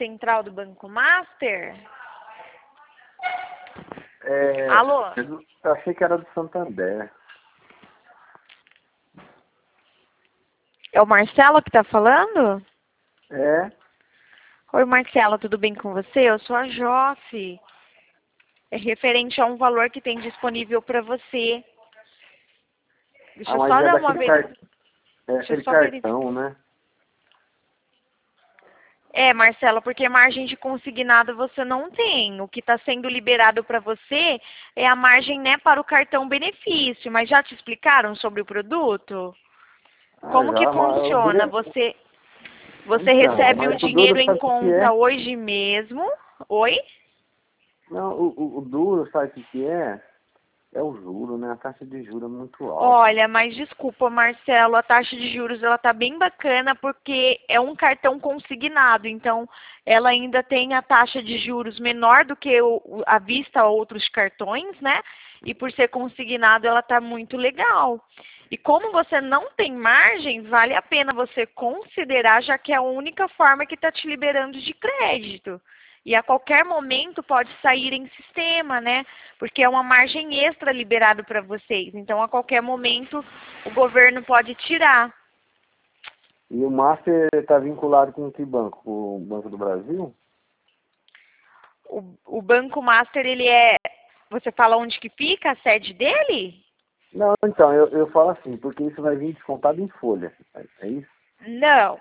central do Banco Master? Alô? Eu achei que era do Santander. É o Marcelo que está falando? É? Oi, Marcelo, tudo bem com você? Eu sou a Jofe. É referente a um valor que tem disponível para você. Deixa eu Mas só é dar uma daquele vez. aquele cartão, né? Marcela, porque margem de consignado você não tem. O que está sendo liberado para você é a margem, né, para o cartão benefício. Mas já te explicaram sobre o produto? Como que Já, mas o funciona? duro... Você Então, recebe o mas o dinheiro duro em sabe o que conta é? hoje mesmo. Oi? Não, o duro, sabe o que é? É o juro, né? A taxa de juros é muito alta. Olha, mas desculpa, Marcelo, a taxa de juros ela tá bem bacana porque é um cartão consignado, então ela ainda tem a taxa de juros menor do que a vista a outros cartões, né? E por ser consignado ela tá muito legal. E como você não tem margem, vale a pena você considerar, já que é a única forma que está te liberando de crédito. E a qualquer momento pode sair em sistema, né? Porque é uma margem extra liberada para vocês. Então, a qualquer momento, o governo pode tirar. E o Master está vinculado com que banco? Com o Banco do Brasil? O Banco Master, ele é... Você fala onde que fica a sede dele? Não, então, eu falo assim, porque isso vai vir descontado em folha. É isso? Não.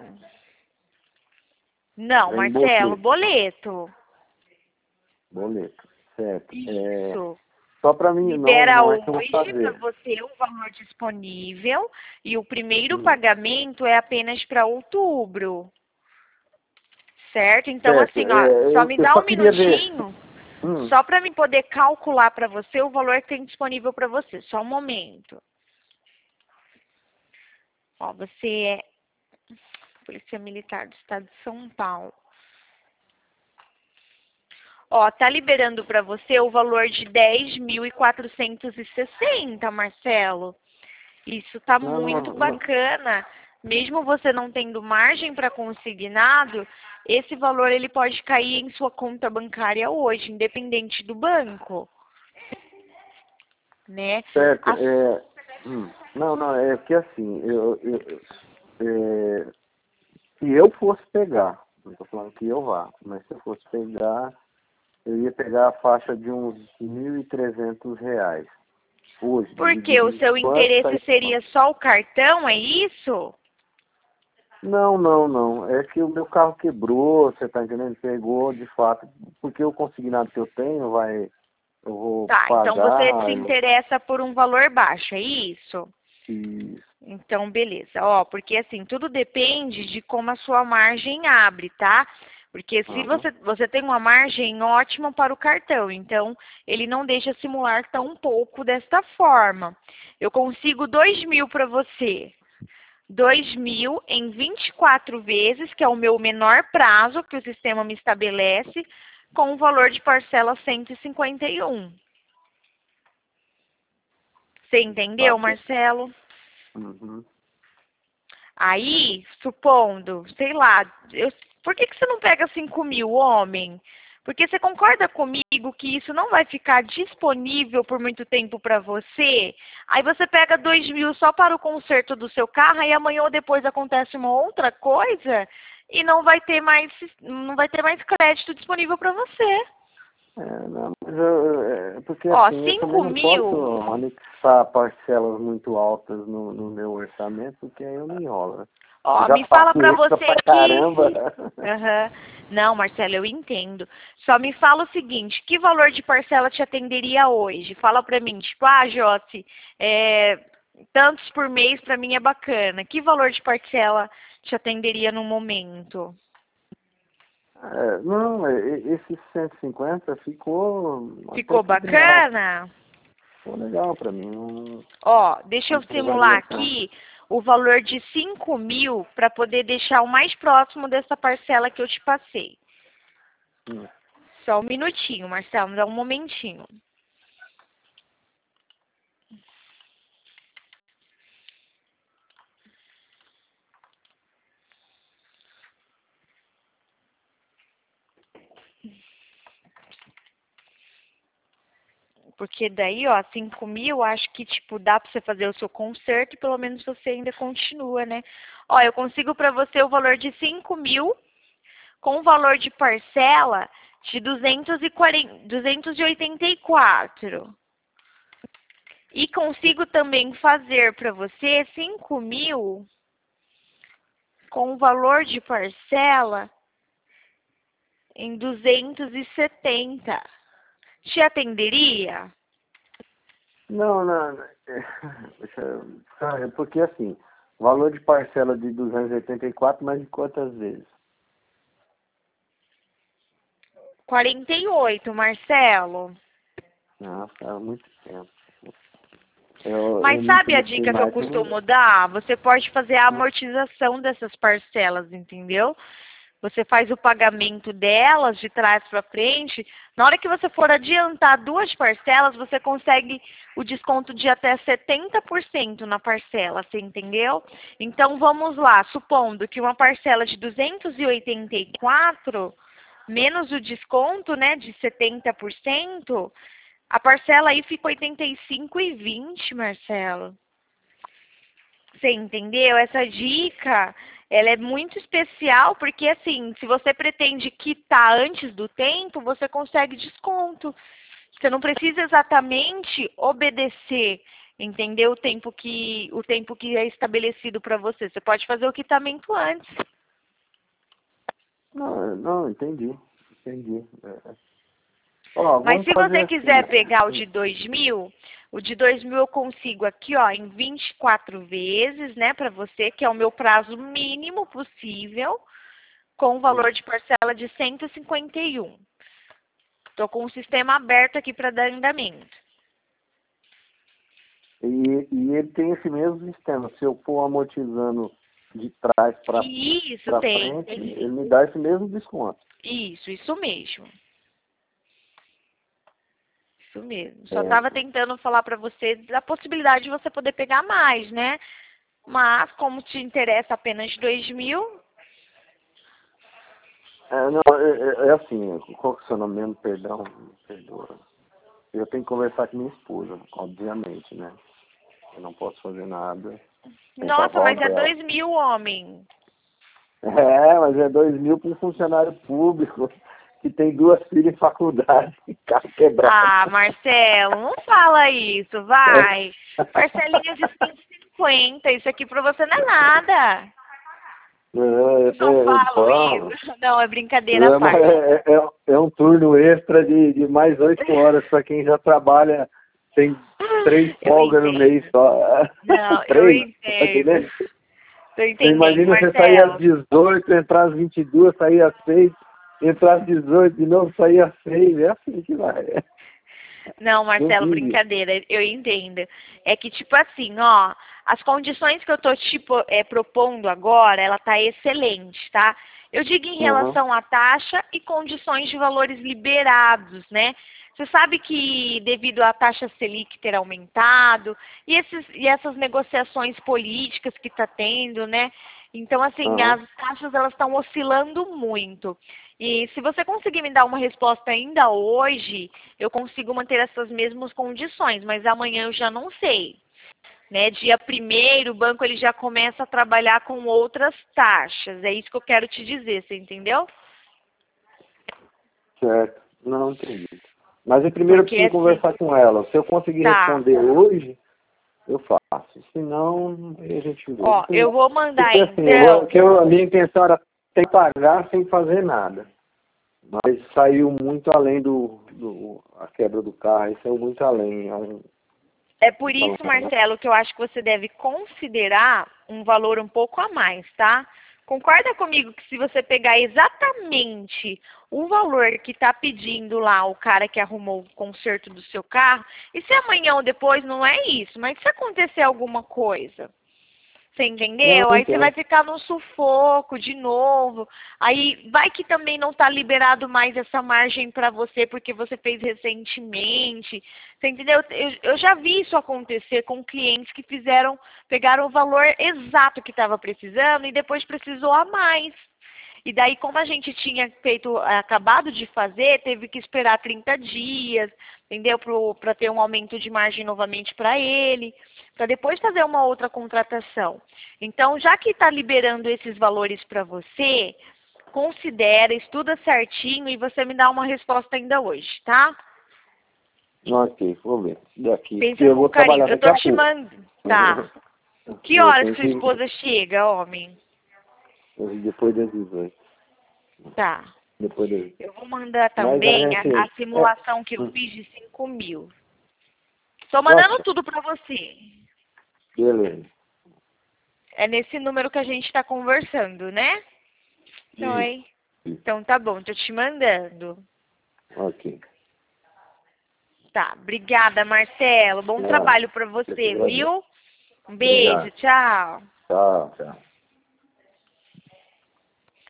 Não, Vem em Marcelo, boleto. boleto. Certo. Isso. Só para mim, Libera não é que eu vou hoje para fazer. você o valor disponível e o primeiro pagamento é apenas para outubro. Certo? Então, Certo. assim, ó, só me Eu dá só um queria ver. minutinho, só para mim poder calcular para você o valor que tem disponível para você. Só um momento. Ó, você é Polícia Militar do Estado de São Paulo. Ó, tá liberando para você o valor de 10.460, Marcelo. Isso tá muito bacana. Mesmo você não tendo margem para consignado, esse valor ele pode cair em sua conta bancária hoje, independente do banco, né? Certo. Não, é que assim, se eu fosse pegar, não estou falando que eu vá, mas se eu fosse pegar, eu ia pegar a faixa de uns R$ 1.300 hoje. Porque o seu interesse seria só o cartão, é isso? Não. É que o meu carro quebrou, você tá entendendo? Pegou de fato, porque o consignado que eu tenho eu vou Tá, então você pagar. se interessa por um valor baixo, é isso? Isso. Então, beleza. Ó, porque assim, tudo depende de como a sua margem abre, tá? Porque se você tem uma margem ótima para o cartão, então ele não deixa simular tão pouco desta forma. Eu consigo 2.000 para você. 2.000 em 24 vezes, que é o meu menor prazo que o sistema me estabelece, com o valor de parcela 151. Você entendeu, Marcelo? Aí, supondo, sei lá, por que você não pega 5.000, homem? Porque você concorda comigo que isso não vai ficar disponível por muito tempo para você? Aí você pega 2.000 só para o conserto do seu carro, aí amanhã ou depois acontece uma outra coisa e não vai ter mais crédito disponível para você. Não, mas porque Ó, assim, eu também 5 não mil. posso anexar parcelas muito altas no meu orçamento, porque aí eu me enrolo, né? Ó, Já me fala faço pra extra você pra que... caramba. Não, Marcelo, eu entendo. Só me fala o seguinte, que valor de parcela te atenderia hoje? Fala pra mim, tipo, Josi, tantos por mês pra mim é bacana. Que valor de parcela te atenderia no momento? Não, esse 150 ficou... Ficou bacana? Ficou legal pra mim. Ó, deixa eu simular aqui o valor de 5.000 para poder deixar o mais próximo dessa parcela que eu te passei. Só um minutinho, Marcelo, me dá um momentinho. Porque daí, ó, 5.000, acho que, tipo, dá pra você fazer o seu conserto e pelo menos você ainda continua, né? Ó, eu consigo pra você o valor de 5.000 com o valor de parcela de 284. E consigo também fazer pra você 5.000 com o valor de parcela em 270. Te atenderia? Não, não. Porque assim, o valor de parcela de 284, mas de quantas vezes? 48, Marcelo. Nossa, é muito tempo. Eu Mas me sabe a interessei dica que eu mais costumo dar? Você pode fazer a amortização dessas parcelas, entendeu? Você faz o pagamento delas de trás para frente. Na hora que você for adiantar 2 parcelas, você consegue o desconto de até 70% na parcela, você entendeu? Então vamos lá, supondo que uma parcela de 284 menos o desconto, né, de 70%, a parcela aí fica 85,20, Marcelo. Você entendeu? Essa dica, ela é muito especial porque, assim, se você pretende quitar antes do tempo, você consegue desconto. Você não precisa exatamente obedecer, entendeu? O tempo que é estabelecido para você. Você pode fazer o quitamento antes. Não, não, entendi. Entendi. Ó, Mas vamos se fazer você quiser pegar assim. o de 2.000 eu consigo aqui, ó, em 24 vezes, né, para você, que é o meu prazo mínimo possível, com o valor de parcela de 151. Estou com o sistema aberto aqui para dar andamento. E ele tem esse mesmo sistema. Se eu for amortizando de trás para Isso, tem. frente, ele me dá esse mesmo desconto. Isso mesmo. Isso mesmo. Só É, estava tentando falar para você da possibilidade de você poder pegar mais, né? Mas, como te interessa apenas 2.000, não, é assim, qual que é o seu nome mesmo? Perdão, perdoa. Eu tenho que conversar com minha esposa, obviamente, né? Eu não posso fazer nada sem o nossa, aval mas é dela. 2.000, homem. Mas é 2.000 para um funcionário público que tem 2 filhas em faculdade, carro quebrado. Ah, Marcelo, não fala isso, vai. Parcelinha de 150, isso aqui pra você não é nada. Não falo Bom, isso. Não, é brincadeira à parte. é um turno extra de mais 8 horas para quem já trabalha, tem 3 Eu folgas no mês entendo. só. Não, eu 3, tá entendo. entendendo? Tô Você entendendo, imagina você sair às Marcelo. 18, entrar às 22, sair às 6, entrar às 18 de novo, sair às 6, é assim que vai. Não, Não Marcelo, entendi. brincadeira, eu entendo. É que, tipo assim, ó, as condições que eu tô, tipo, propondo agora, ela tá excelente, tá? Eu digo em Uhum. relação à taxa e condições de valores liberados, né? Você sabe que devido à taxa Selic ter aumentado e essas negociações políticas que está tendo, né? Então, assim, Uhum. as taxas elas estão oscilando muito. E se você conseguir me dar uma resposta ainda hoje, eu consigo manter essas mesmas condições, mas amanhã eu já não sei. Né? Dia 1º, o banco ele já começa a trabalhar com outras taxas. É isso que eu quero te dizer, você entendeu? Certo. Não entendi. Mas primeiro eu Porque preciso assim, conversar com ela. Se eu conseguir tá. responder hoje, eu faço. Se não, aí a gente vê. Ó, eu vou mandar Porque assim, então. a minha intenção era sem pagar, sem fazer nada. Mas saiu muito além a quebra do carro, aí saiu muito além. É por isso, Marcelo, que eu acho que você deve considerar um valor um pouco a mais, tá? Concorda comigo que se você pegar exatamente o valor que está pedindo lá o cara que arrumou o conserto do seu carro, e se amanhã ou depois não é isso, mas se acontecer alguma coisa, você Não, entendeu? não Aí você vai entendo. ficar num sufoco de novo. Aí vai que também não está liberado mais essa margem para você porque você fez recentemente. Você entendeu? Eu já vi isso acontecer com clientes que pegaram o valor exato que estava precisando e depois precisou a mais. E daí, como a gente tinha feito, acabado de fazer, teve que esperar 30 dias, entendeu? Para ter um aumento de margem novamente para ele, para depois fazer uma outra contratação. Então, já que está liberando esses valores para você, considera, estuda certinho e você me dá uma resposta ainda hoje, tá? Ok, vou ver. Daqui. Pensa Eu com vou carinho. trabalhar Eu daqui tô a te pouco. mandando. Tá. Que Eu horas tenho que sua esposa chega, homem? depois das 18. Tá. Depois das... Eu vou mandar Mas a também gente... a simulação que eu fiz de 5.000. Tô mandando Nossa, tudo pra você. beleza. É nesse número que a gente tá conversando, né? Oi. Isso. Então tá bom, tô te mandando. Ok. Tá, obrigada, Marcelo. Bom Obrigado. trabalho pra você, viu? Um beijo, Obrigado. tchau. Tchau, tchau.